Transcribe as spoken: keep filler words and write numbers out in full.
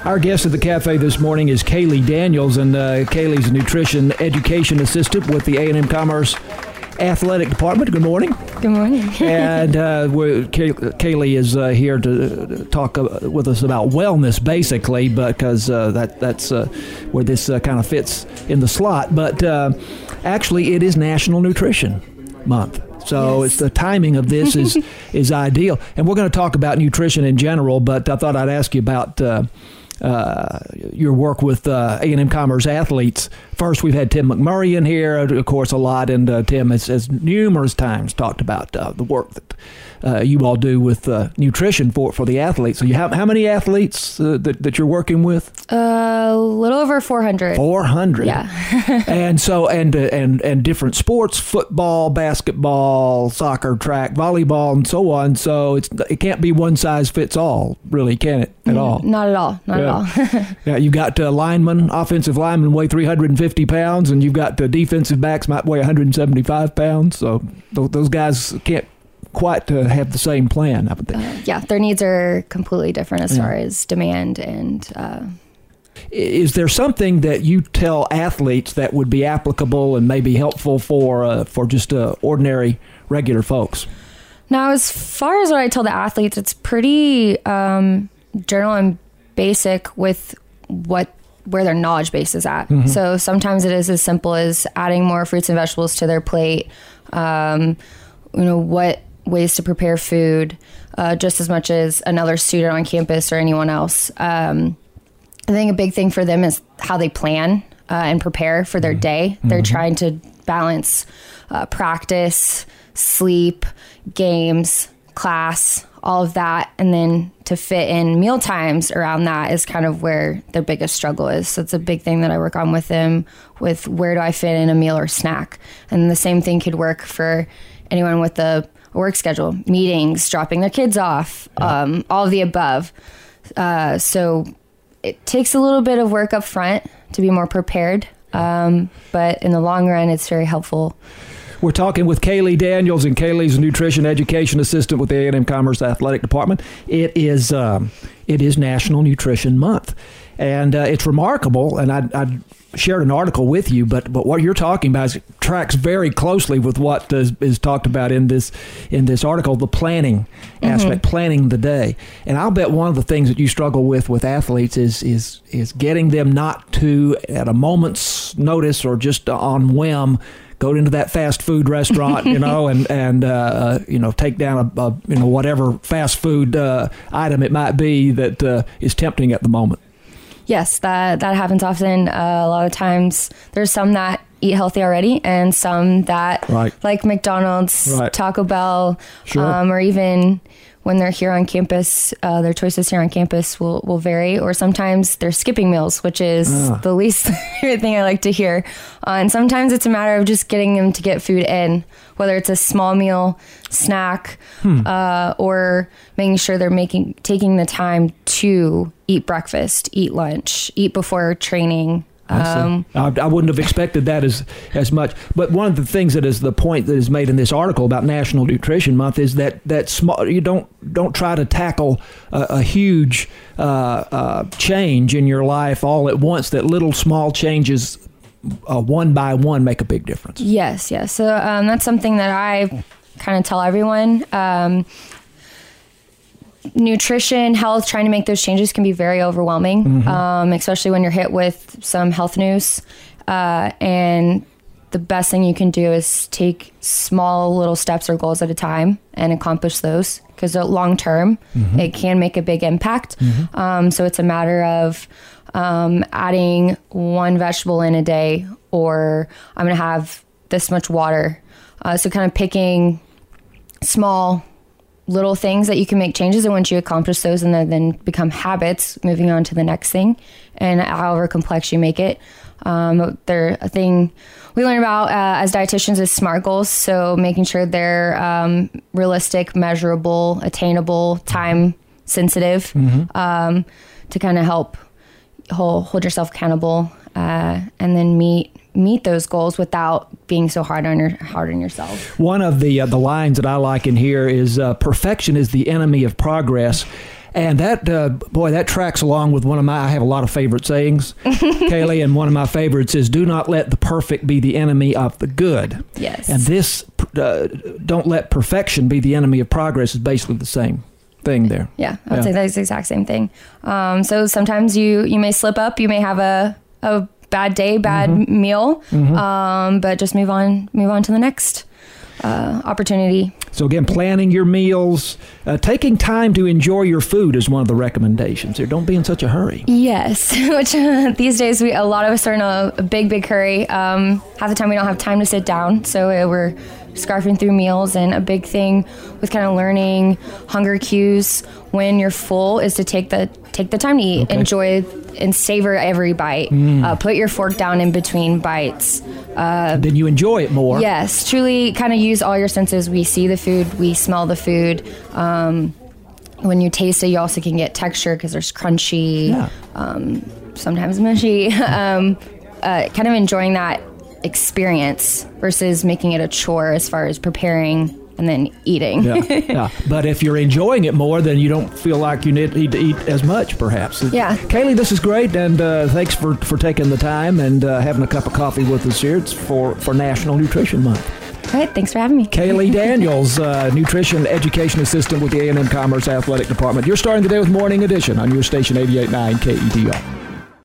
Our guest at the cafe this morning is Kaylee Daniels, and uh, Kaylee's a nutrition education assistant with the A and M Commerce Athletic Department. Good morning. Good morning. and uh, we're, Kay- Kaylee is uh, here to talk uh, with us about wellness, basically, because uh, that that's uh, where this uh, kind of fits in the slot. But uh, actually, it is National Nutrition Month. So yes. it's the timing of this is is ideal. And we're going to talk about nutrition in general, but I thought I'd ask you about uh, uh, your work with uh, A and M Commerce athletes. First, we've had Tim McMurray in here, of course, a lot, and uh, Tim has, has numerous times talked about uh, the work that uh, you all do with uh, nutrition for, for the athletes. So you have how many athletes uh, that, that you're working with? Uh, a little over four hundred. four hundred. Yeah. and so and uh, and and different sports: football, basketball, soccer, track, volleyball, and so on. So it's it can't be one size fits all, really, can it? At all? Not at all. Not yeah. at all. yeah, you've got uh, linemen, offensive linemen weigh three hundred fifty pounds, and you've got uh, defensive backs might weigh one hundred seventy-five pounds. So th- those guys can't quite uh, have the same plan, I would think. Uh, yeah, their needs are completely different as yeah. far as demand and. Uh, Is there something that you tell athletes that would be applicable and maybe helpful for uh, for just uh, ordinary, regular folks? Now, as far as what I tell the athletes, it's pretty um, general and basic with what where their knowledge base is at. Mm-hmm. So sometimes it is as simple as adding more fruits and vegetables to their plate. Um, you know, what ways to prepare food, uh, just as much as another student on campus or anyone else. Um, I think a big thing for them is how they plan uh, and prepare for their day. Mm-hmm. They're trying to balance uh, practice, sleep, games, class, all of that. And then to fit in meal times around that is kind of where their biggest struggle is. So it's a big thing that I work on with them, with where do I fit in a meal or snack? And the same thing could work for anyone with a work schedule, meetings, dropping their kids off, yeah. um, all of the above. Uh, so it takes a little bit of work up front to be more prepared. Um, but in the long run, it's very helpful. We're talking with Kaylee Daniels, and Kaylee's a nutrition education assistant with the A and M Commerce Athletic Department. It is um, it is National Nutrition Month, and uh, it's remarkable. And I, I shared an article with you, but but what you're talking about is, tracks very closely with what is, is talked about in this in this article, the planning aspect, mm-hmm. planning the day. And I'll bet one of the things that you struggle with with athletes is is is getting them not to, at a moment's notice or just on whim, go into that fast food restaurant, you know, and and uh, you know, take down a, a you know whatever fast food uh, item it might be that uh, is tempting at the moment. Yes, that that happens often. Uh, a lot of times, there's some that eat healthy already, and some that right. like McDonald's, right. Taco Bell, sure. um, or even when they're here on campus, uh, their choices here on campus will, will vary. Or sometimes they're skipping meals, which is ah. the least favorite thing I like to hear. Uh, and sometimes it's a matter of just getting them to get food in, whether it's a small meal, snack, hmm. uh, or making sure they're making taking the time to eat breakfast, eat lunch, eat before training. Um, I, I wouldn't have expected that as as much. But one of the things that is the point that is made in this article about National Nutrition Month is that that small, you don't don't try to tackle a, a huge uh, uh, change in your life all at once. That little small changes, uh, one by one, make a big difference. Yes, yes. So um, that's something that I kind of tell everyone. Um, Nutrition, health, trying to make those changes can be very overwhelming, mm-hmm. um, especially when you're hit with some health news. Uh, and the best thing you can do is take small little steps or goals at a time and accomplish those, because long term, mm-hmm. it can make a big impact. Mm-hmm. Um, so it's a matter of um, adding one vegetable in a day, or I'm going to have this much water. Uh, so kind of picking small little things that you can make changes, and once you accomplish those and then, then become habits, moving on to the next thing, and however complex you make it. Um, they're a thing we learn about uh, as dietitians is SMART goals. So making sure they're um, realistic, measurable, attainable, time sensitive, mm-hmm. um, to kind of help hold, hold yourself accountable, uh, and then meet meet those goals without being so hard on your hard on yourself. One of the uh, the lines that I like in here is uh, perfection is the enemy of progress. And that, uh, boy, that tracks along with one of my, I have a lot of favorite sayings, Kaylee, and one of my favorites is, do not let the perfect be the enemy of the good. Yes. And this, uh, don't let perfection be the enemy of progress is basically the same thing there. Yeah, I would Yeah. say that's the exact same thing. Um, so sometimes you, you may slip up, you may have a, a bad day, bad Mm-hmm. meal, Mm-hmm. um, but just move on, move on to the next uh, opportunity. So again, planning your meals, uh, taking time to enjoy your food is one of the recommendations here. Don't be in such a hurry. Yes, which uh, these days we a lot of us are in a, a big, big hurry. Um, half the time we don't have time to sit down, so uh, we're scarfing through meals. And a big thing with kind of learning hunger cues when you're full is to take the take the time to eat, Okay. enjoy and savor every bite. Mm. Uh, put your fork down in between bites. Uh, Then you enjoy it more. Yes, truly kind of use all your senses. We see the food, we smell the food. Um, when you taste it, you also can get texture because there's crunchy, Yeah. um, sometimes mushy. um, uh, kind of enjoying that experience versus making it a chore as far as preparing and then eating. Yeah, yeah. But if you're enjoying it more, then you don't feel like you need, need to eat as much, perhaps. Yeah. Kaylee, this is great, and uh, thanks for, for taking the time and uh, having a cup of coffee with us here. It's for, for National Nutrition Month. All right, thanks for having me. Kaylee Daniels, uh, Nutrition Education Assistant with the A and M Commerce Athletic Department. You're starting the day with Morning Edition on your station eighty-eight point nine K E D R.